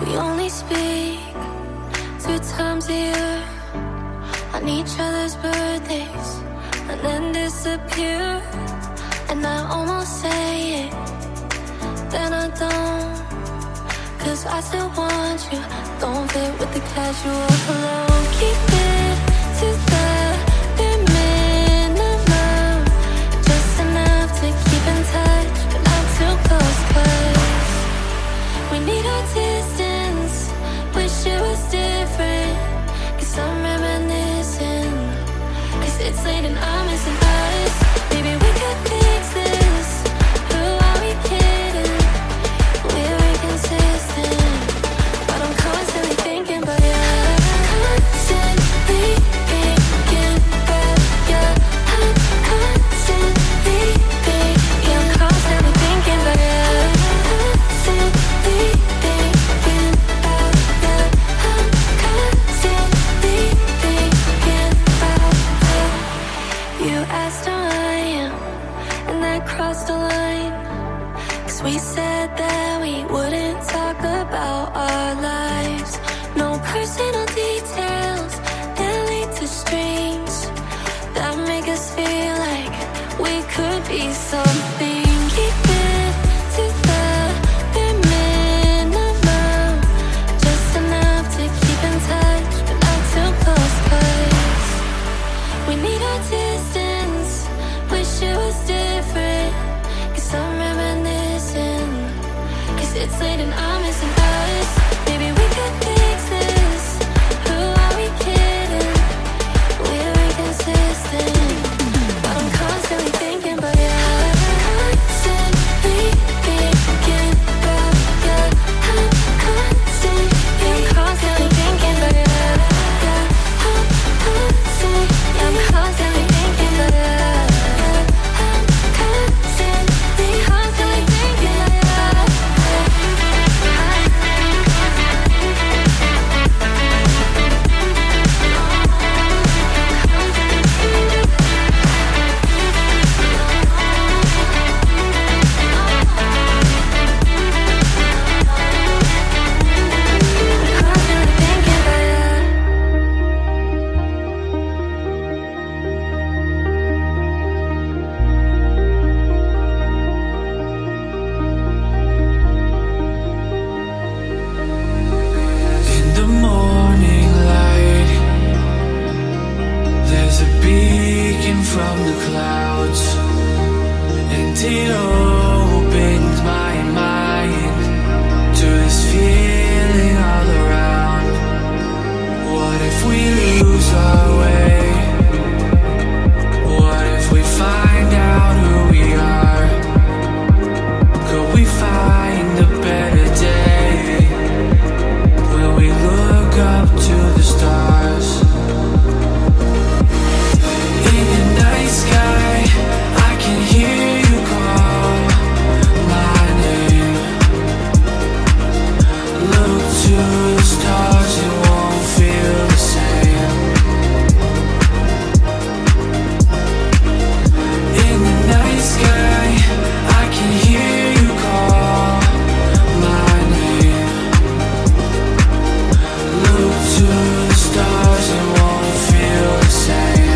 We only speak 2 times a year on each other's birthdays and then disappear. And I almost say it, then I don't, 'cause I still want you. Don't fit with the casual hello. Keep it to the bare minimum, just enough to keep in touch, but not too close, 'cause we need our distance. Wish it was different, 'cause I'm reminiscing, 'cause it's late and I'm missing us. Maybe we could fix this. Who are we kidding? We're inconsistent, but I'm constantly thinking about you. Constantly thinking about you. I'm constantly thinking, I'm constantly thinking about you. Constantly thinking about you. I'm constantly thinking about you. You asked how I am, and that crossed the line. 'Cause we said that we wouldn't talk about our lives. No personal details that lead to strings that make us feel like we could be something. Keep it to the bare minimum, just enough to keep in touch, but not too close, 'cause we need our distance. Wish it was different, 'cause I'm reminiscing, 'cause it's late and I'm missing us. Maybe we could fix this. Who are we kidding? We're inconsistent, but I'm constantly thinking about you. Constantly thinking about you. I'm constantly thinking about you. I'm constantly thinking about you. Constantly thinking about you. In the morning light, there's a beacon from the clouds, and it opens my mind to this feeling all around. What if we lose our way? What if we find out who we are? Could we find a better day? Will we look up to the stars? In the night sky, I can hear you call my name. Look to the stars, it won't feel the same. In the night sky, I can hear you call my name. Look to the stars, it won't feel the same.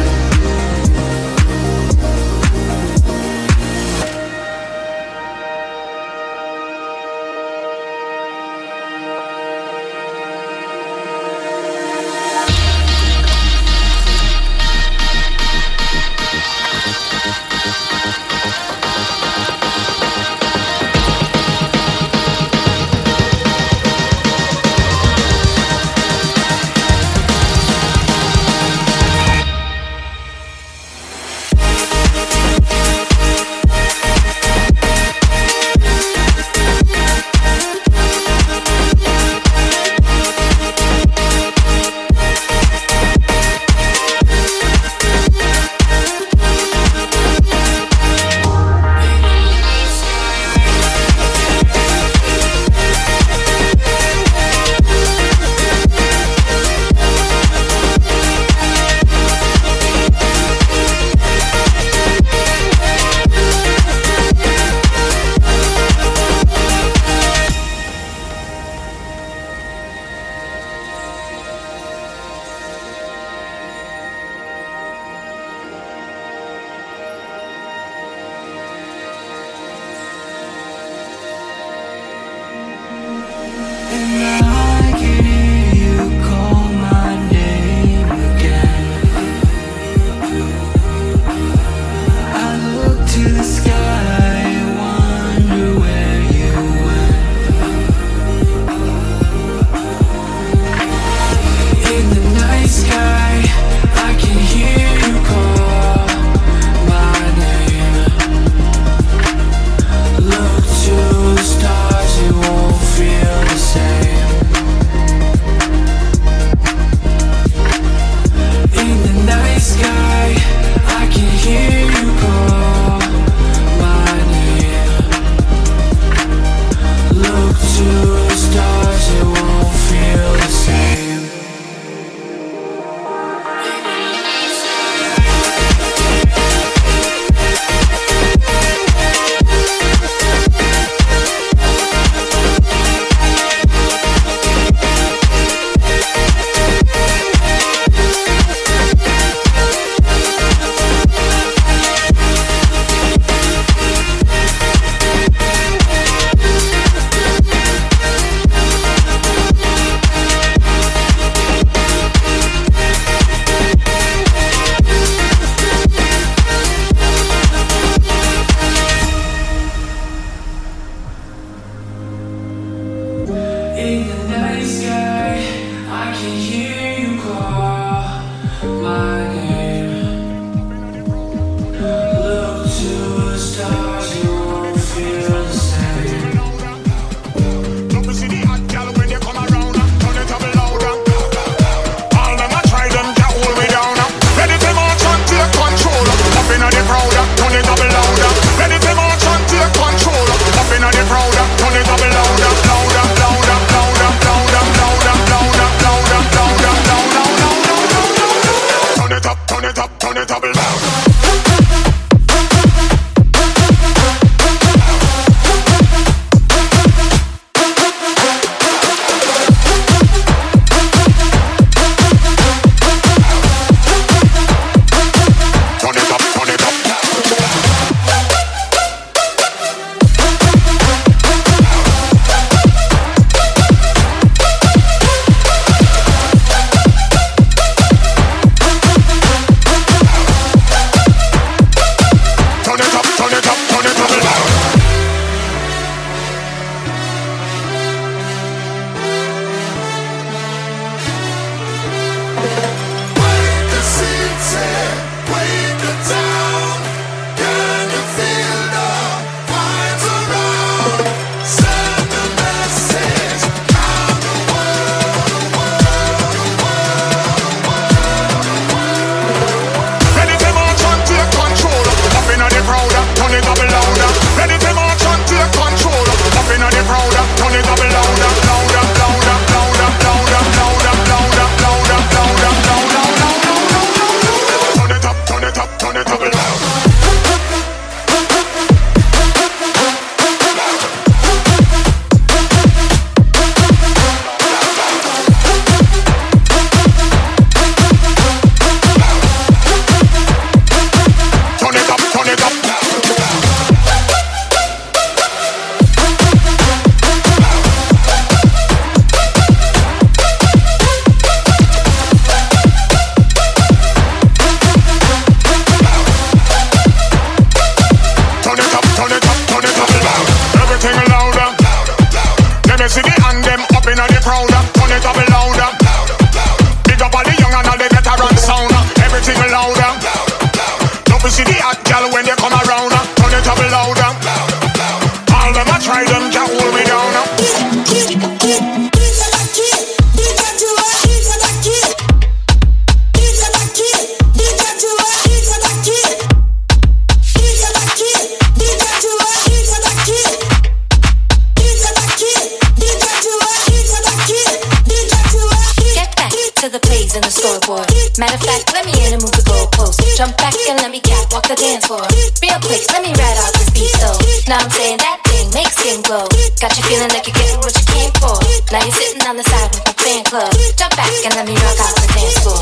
it up louder. Big up all the young and all the veteran sound. Everything louder. Don't we see the hot girl when they come around. Turn it up louder. All them I try them can't hold me down. In the scoreboard. Matter of fact, let me in and move the goalpost. Jump back and let me catwalk the dance floor. Real quick, let me ride out this beat though. Now I'm saying that thing makes skin glow. Got you feeling like you're getting what you came for. Now you're sitting on the side with my fan club. Jump back and let me rock out the dance floor.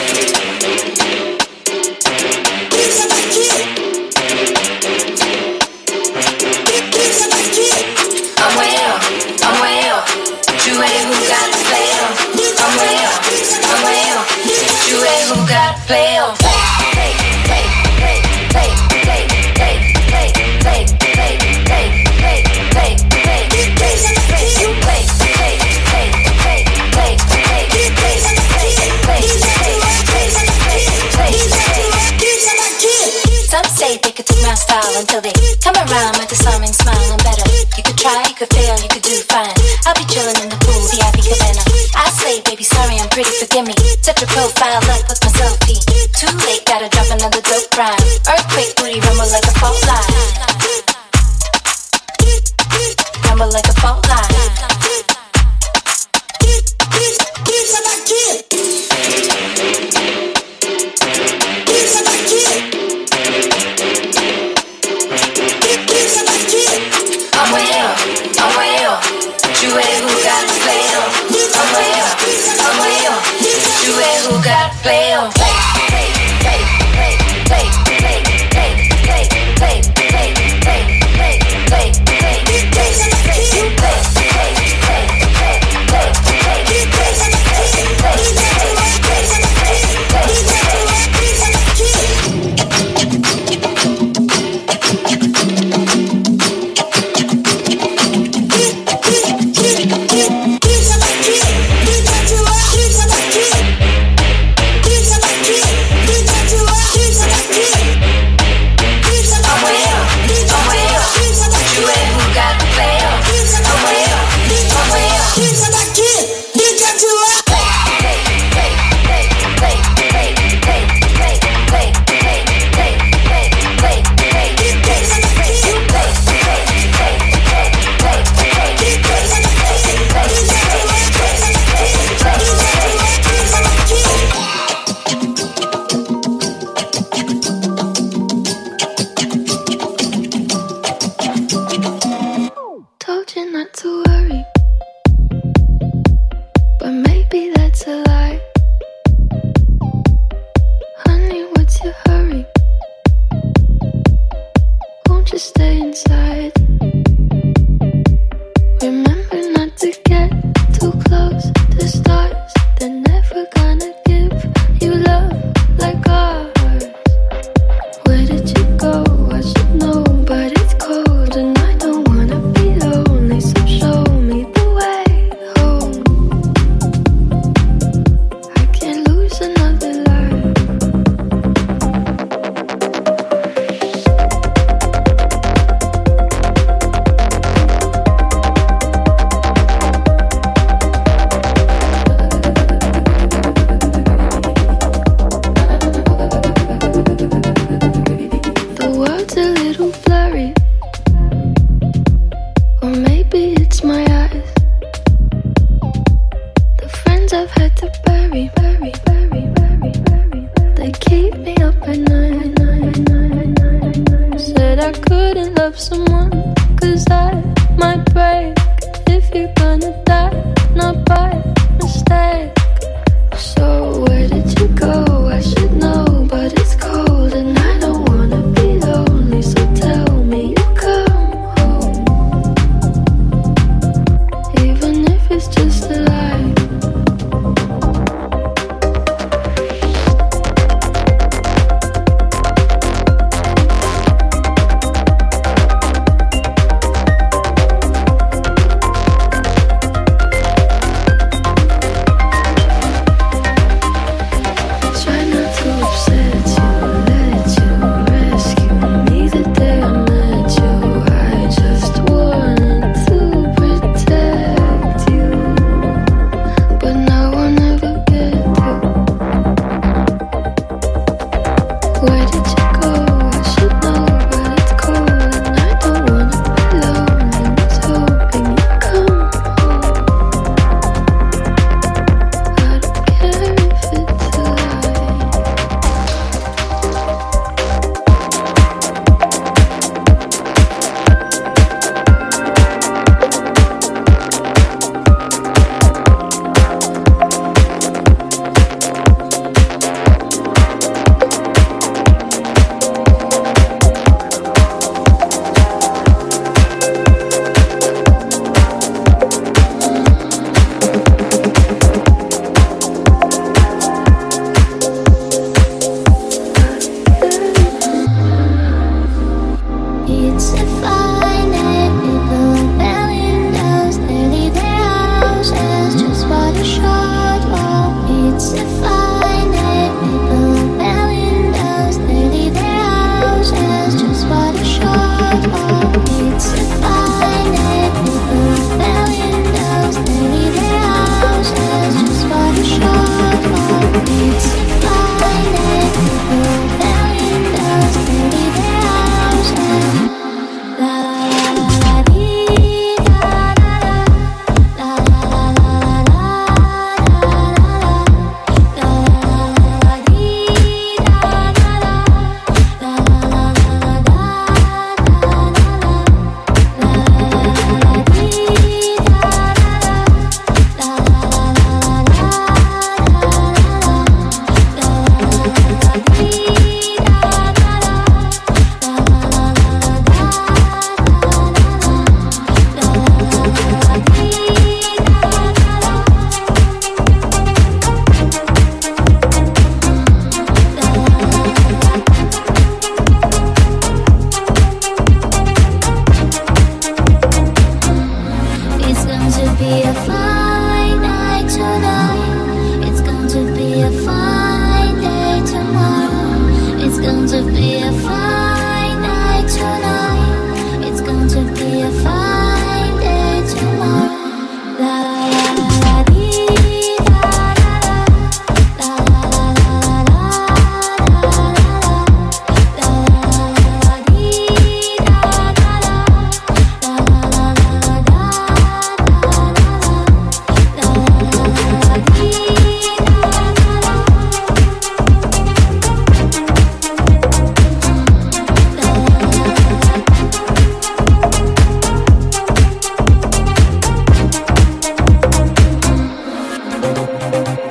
I'm way up, I'm way up. You ain't who got to play up. I'm way up, I'm way up. You ain't who got to play up. Play, play, play, play, play, play, play, play, play, play, play, play, play, play, play, you play, play, play, play, play, play, play, play, play, play, play, play. Some say they could take my style until they come around with a smiling smile and better. You could try, you could fail, you could do fine. I'll be chillin' in the pool, VIP cabana. I say, baby, sorry, I'm pretty, forgive me. Set your profile up with my selfie. Too late, gotta drop another dope rhyme. Earthquake booty rumble like a fault line. Rumble like a fault line. I'm way up, I'm way up. You ain't who got to play up. I'm way up, I'm way up. You ain't who got to play up. Play, play, play, play, play, play, play, play, play, play, play, play, play, play, play, play, you play, play, play, play, play, play, play, play,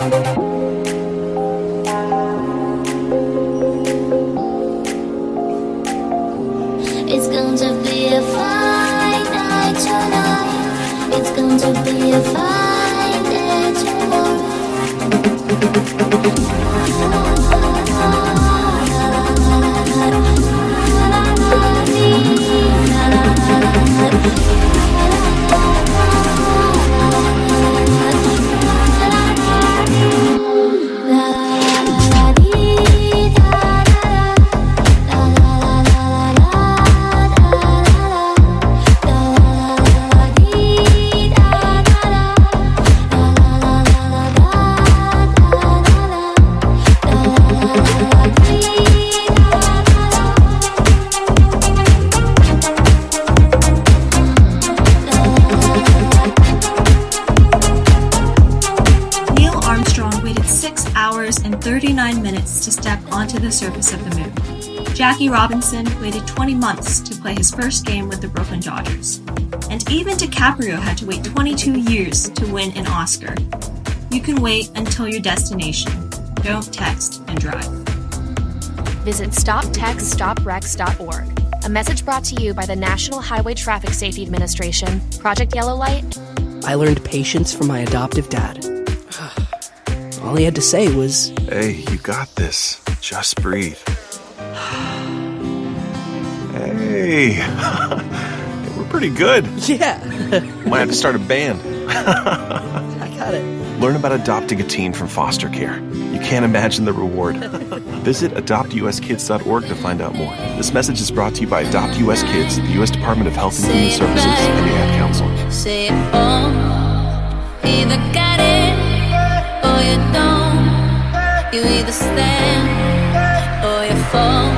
It's going to be a fine night tonight. It's going to be a fine day tomorrow. And 39 minutes to step onto the surface of the moon. Jackie Robinson waited 20 months to play his first game with the Brooklyn Dodgers. And even DiCaprio had to wait 22 years to win an Oscar. You can wait until your destination. Don't text and drive. Visit StopTextStopWrecks.org. A message brought to you by the National Highway Traffic Safety Administration, Project Yellow Light. I learned patience from my adoptive dad. All he had to say was, "Hey, you got this. Just breathe." Hey, we're pretty good. Yeah. Might have to start a band. I got it. Learn about adopting a teen from foster care. You can't imagine the reward. Visit adoptuskids.org to find out more. This message is brought to you by Adopt US Kids, the U.S. Department of Health and Human Services, and the Ad Council. Say it all, either got it or you don't. You either stand or you fall.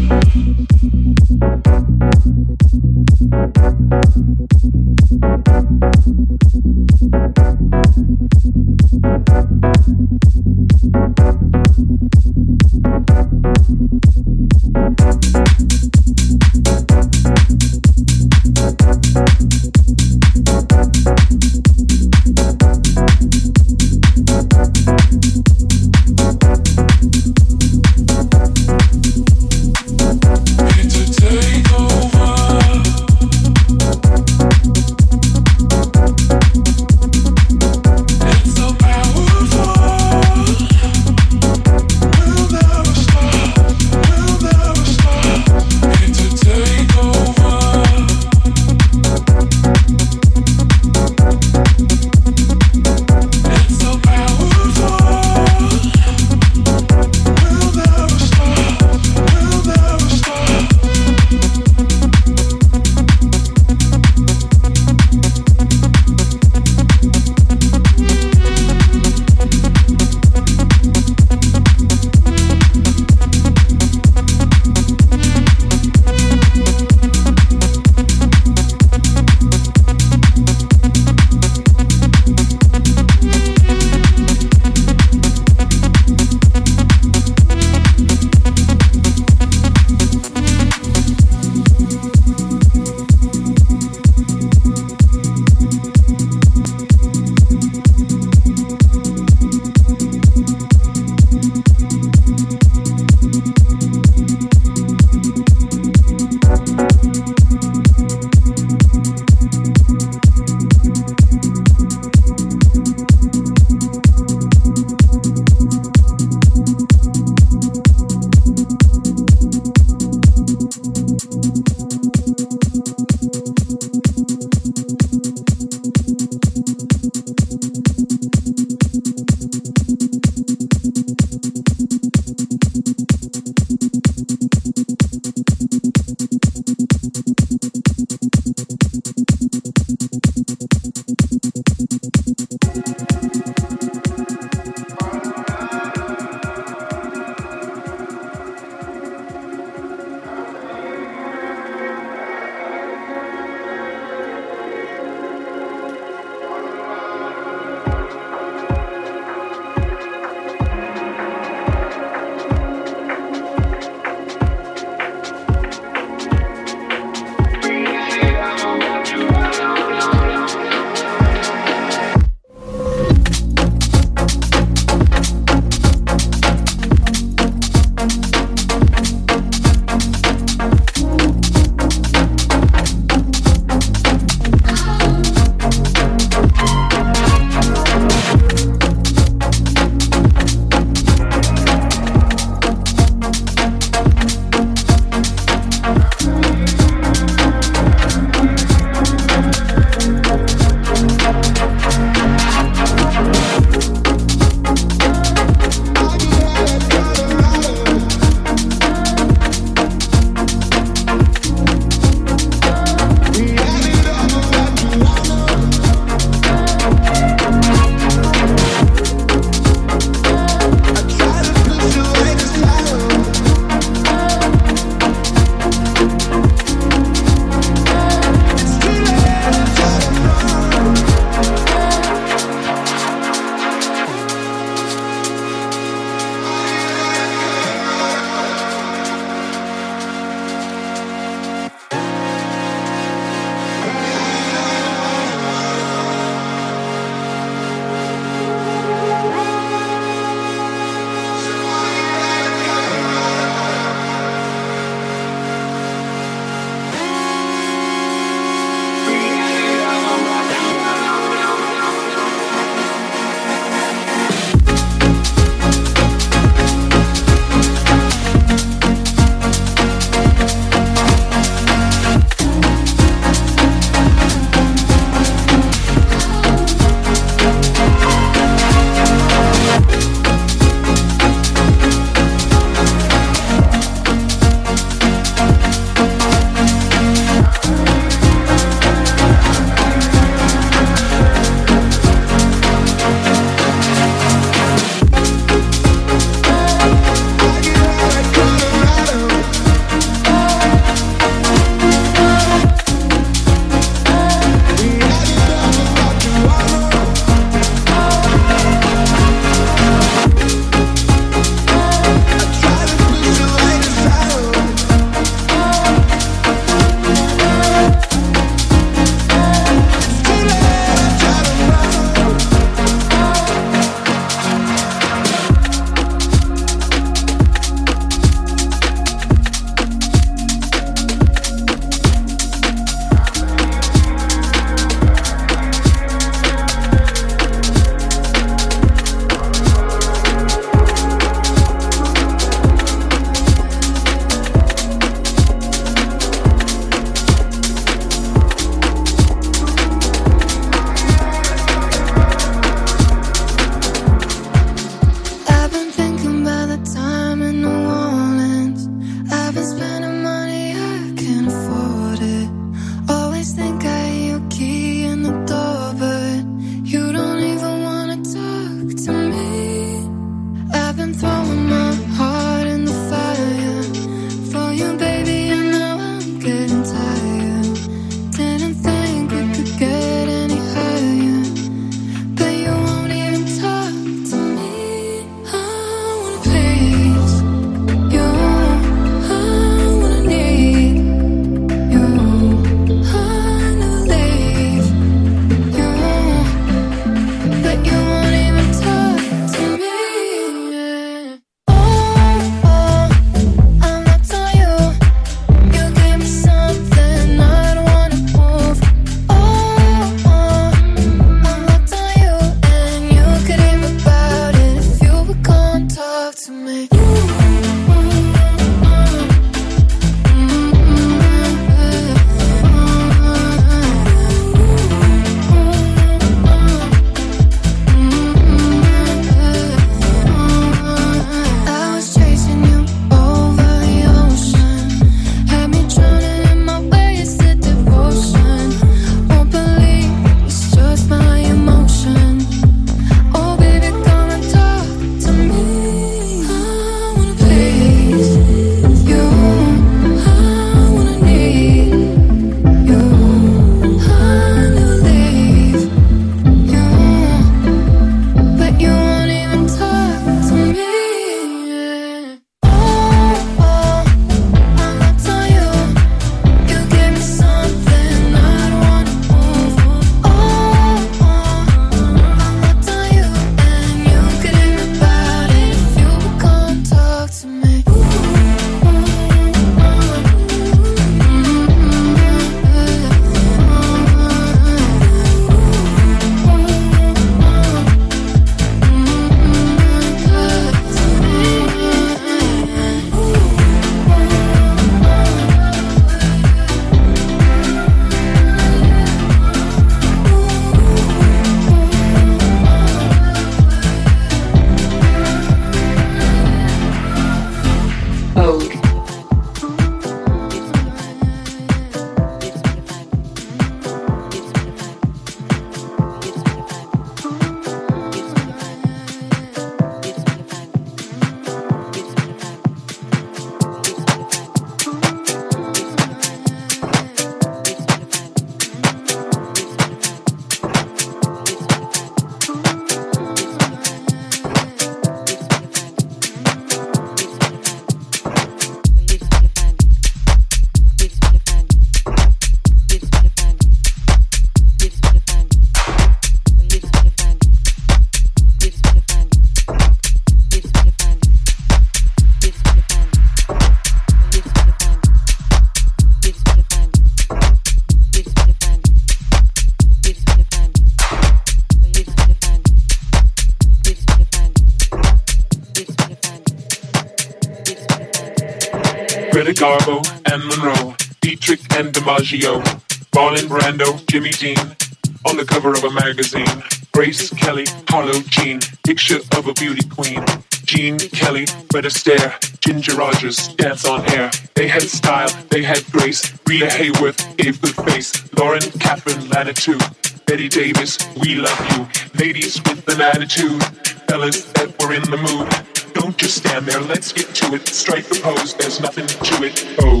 Garbo and Monroe, Dietrich and DiMaggio, Marlon Brando, Jimmy Dean, on the cover of a magazine. Grace Kelly, Harlow Jean, picture of a beauty queen. Gene Kelly, Fred Astaire, Ginger Rogers, dance on air. They had style, they had grace. Rita Hayworth gave good face. Lauren, Catherine, Lana too. Betty Davis, we love you. Ladies with an attitude, fellas that were in the mood. Don't just stand there, let's get to it. Strike the pose, there's nothing to it. Oh.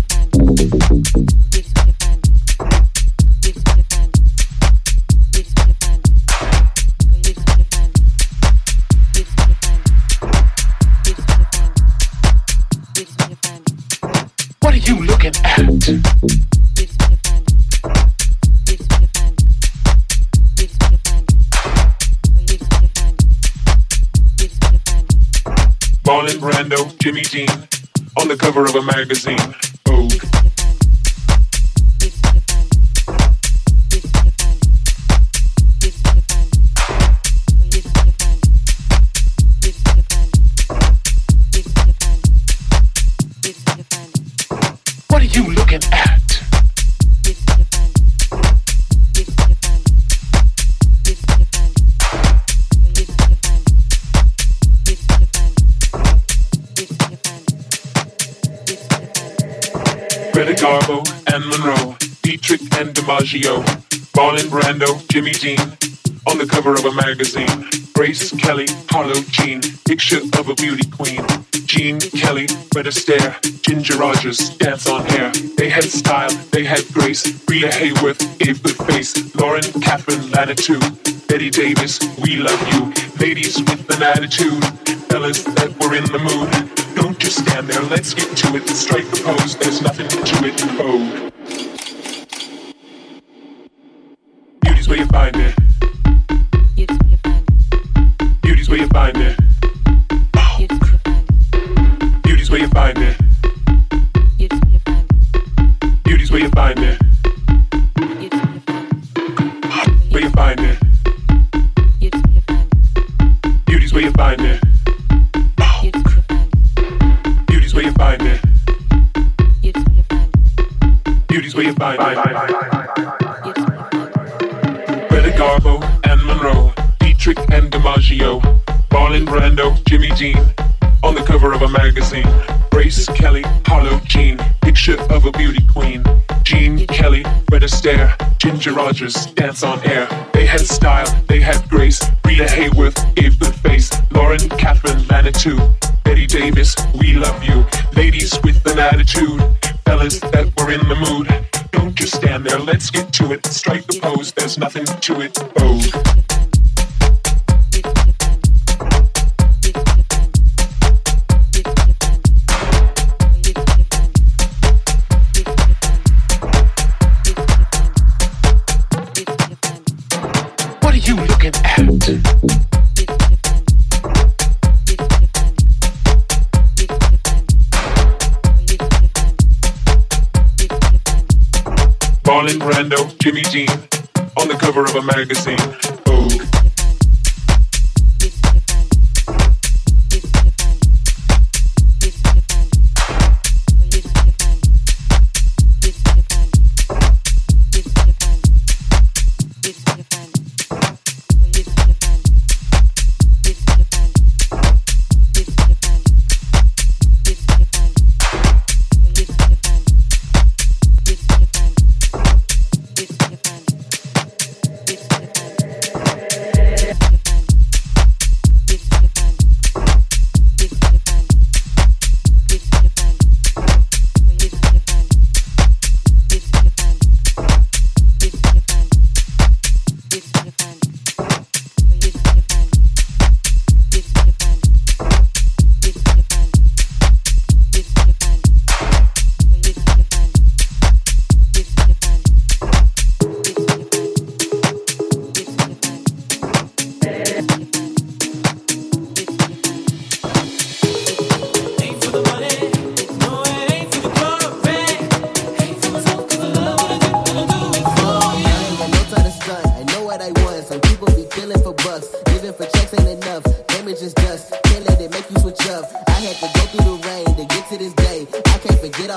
What are you looking at? Marlon Brando, Jimmy Dean, on the cover of a magazine. Vogue. What are you looking at? Greta Garbo and Monroe, Dietrich and DiMaggio, Marlon Brando, Jimmy Dean, on the cover of a magazine. Grace Kelly, Harlow Jean, picture of a beauty queen. Gene Kelly, Fred Astaire, Ginger Rogers, dance on air. They had style, they had grace. Rita Hayworth gave good face. Lauren, Catherine, Lana too. Betty Davis, we love you. Ladies with an attitude, fellas that were in the mood. Don't just stand there, let's get to it. Strike the pose, there's nothing to it. Oh. Beauty's where you find it. Beauty's where you find it. Beauty's where you find it. Beauty's where you find it. Where you find it. Beauty's where you find it. Beauty's where you find it. Beauty's where you find it. Greta Garbo and Monroe, Dietrich and DiMaggio, Marlon Brando, Jimmy Dean, on the cover of a magazine. Grace Kelly, Harlow Jean, picture of a beauty queen. Gene Kelly, Fred Astaire, Ginger Rogers, dance on air. They had style, they had grace. Rita Hayworth gave good face. Lauren, Catherine, Lana too. Betty Davis, we love you. Ladies with an attitude, fellas that were in the mood. Don't just stand there, let's get to it. Strike the pose, there's nothing to it. Oh. What are you looking at? Marlon Brando, Jimmy Dean, on the cover of a magazine. Vogue. Forget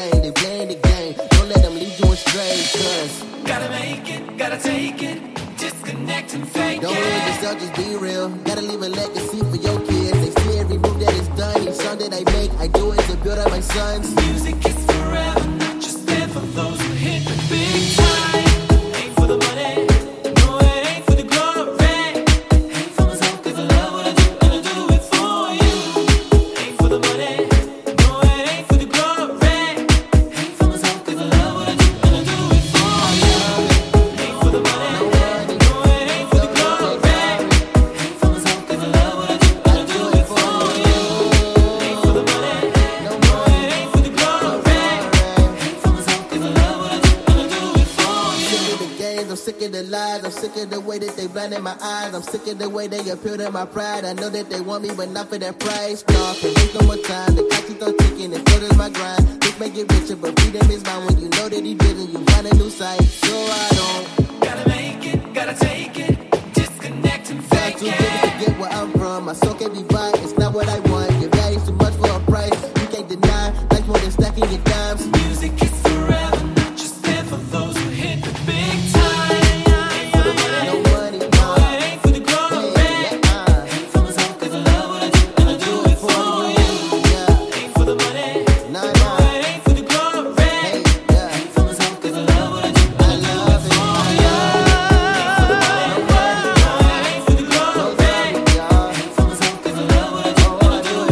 game, they playing the game. Don't let them lead you astray, cause gotta make it, gotta take it, disconnect and fake don't lose yourself, just be real. Gotta leave a legacy for your kids. They see every move that is done. Each song that I make, I do it to build up my sons. Music is forever, not just there for those who hit the big time. Ain't for the money, no, it ain't for the glory. Ain't for myself, cause I love what I do, and I do it for you. Ain't for the money, no, it ain't for the glory. Ain't for myself, cause I love what I do, and I do it for you. Ain't for the money, no, it ain't for the glory. Ain't for myself, cause I love what I do, and I do it for you. Ain't for the money, no, it ain't for the glory. Ain't for myself, cause I love what I do, and I do it for you. Sick of the games, I'm sick of the lies. I'm sick of the way that they blinded my eyes. I'm sick of the way they appeal to my pride. I know that they want me, but not for that price. No, can't waste no more time. The clock keeps on ticking, and so does my grind. This may get richer, but freedom is mine. When you know that he didn't, you find a new sight. So I don't Gotta make it, gotta take it, disconnect and got fake too good to get where I'm from. My soul can't be bought, it's not what I want. Your value's too much for a price. You can't deny, life's more than stacking your dimes. Music is forever, not just there for those who hit the big time. Ain't for the money, No money, no, it ain't for the glory. Ain't for myself, cause I love what I do, and I do it for you. yeah, Ain't for the money, nah, no, nah. it ain't for the glory. Hey, yeah, Ain't for myself, cause I love what I do, and I I do love it it. for you. Ain't for the money, no, it ain't for the glory. No money, y'all. Ain't for myself, cause I love what I do, and I do it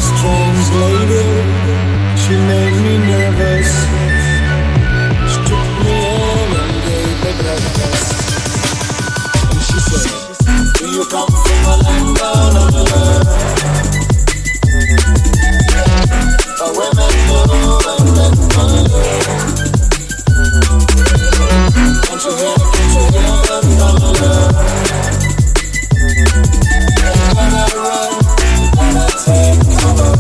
strange lady. She made me nervous. She took me in and gave me breakfast. And she said, do you come from a land down under? Where women move and men follow. Can't you hear them follow? Gotta run, gotta take cover.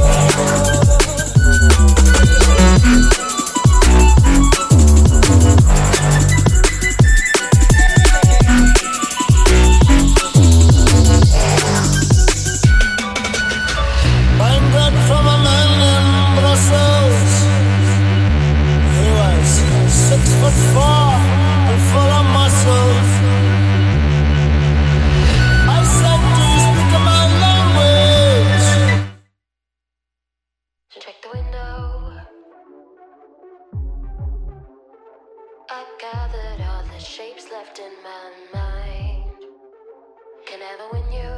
Buying bread from a man in Brussels. He was 6'4" and full of muscles. I said, do you speak my language? Check the window. I gathered all the shapes left in my mind. Can never win you.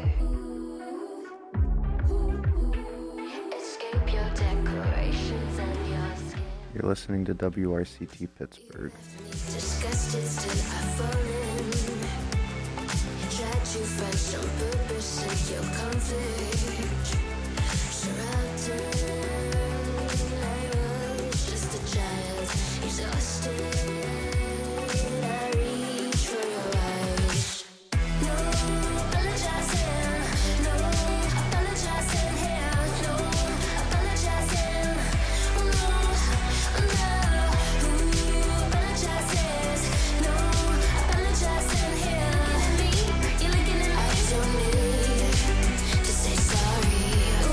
Escape your decorations and your skin. You're listening to WRCT Pittsburgh. Disgusted, still I fall in. Tried to find some purpose in your comfort. Surrounded, I was just a child, exhausted. I reach for your eyes. No apologizing, no apologizing here, no apologizing, no, no. Who apologizes? No apologizing here. You're looking at me. I don't need to say sorry.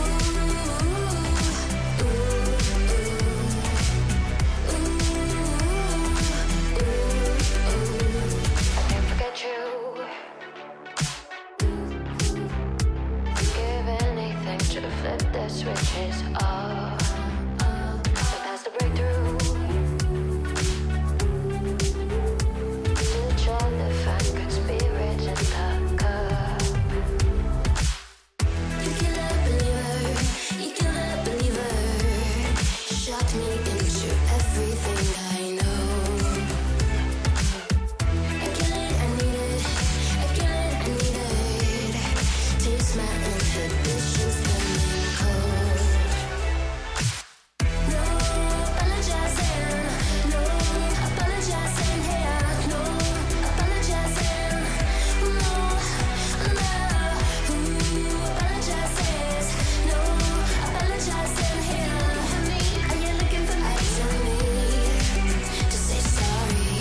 I can't forget you. Give anything to flip the switches off. So past the breakthrough. Still trying to find good spirit in the cup. You killer believer, you killer believer. Shocked me into everything I know. I kill it, I need it. I kill it, I need it. Taste my inhibitions coming cold. No apologizing, no apologizing here, no apologizing, no, no. Who apologizes? No apologizing here. Are you looking for me? I don't need to say sorry.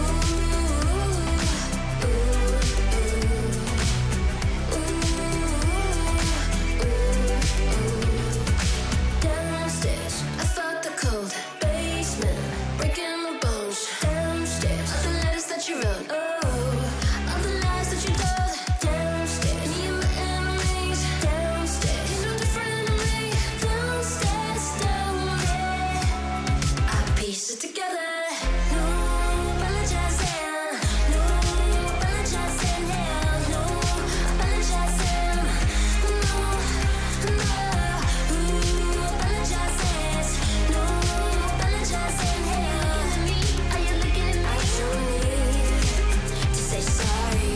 Downstairs, I fought the cold. Basement, breaking my bones. Downstairs, all the letters that you wrote. Oh, all the lies that you told. Downstairs, me and my enemies. Downstairs, you're no different than me. Downstairs, down there, I piece it together. No apologizing, no apologizing here, no apologizing, no, no. Who apologizes? No apologizing here. Are you looking at me? I don't need to say sorry.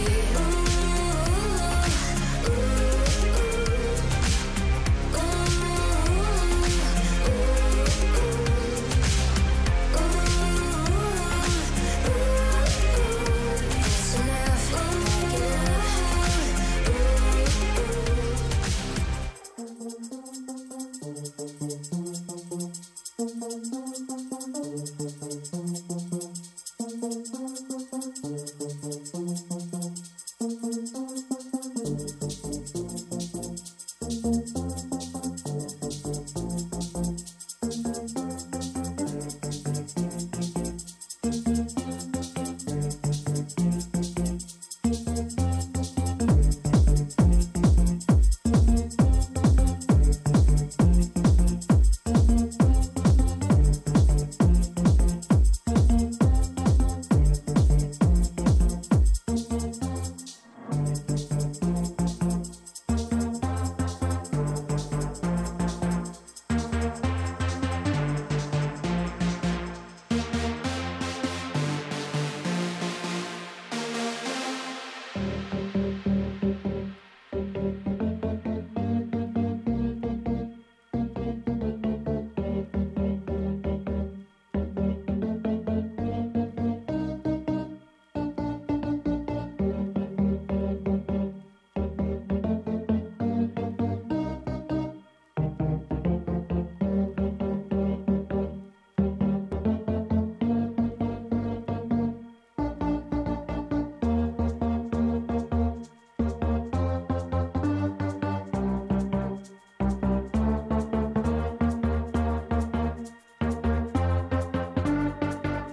It's enough, enough.